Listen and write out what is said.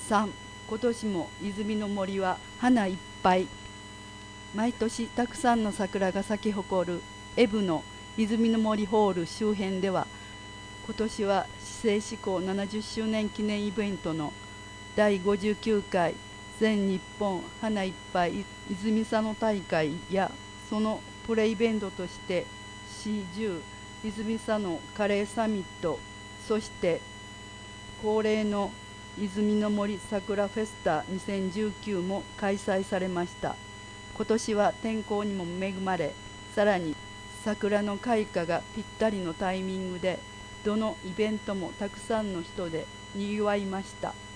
3、今年も泉の森は花いっぱい。毎年たくさんの桜が咲き誇る江部の泉の森ホール周辺では、今年は市政施行70周年記念イベントの第59回全日本花いっぱい泉佐野大会や、そのプレイベントとしてC10泉佐野カレーサミット、そして恒例の泉の森桜フェスタ2019も開催されました。今年は天候にも恵まれ、さらに桜の開花がぴったりのタイミングで、どのイベントもたくさんの人でにぎわいました。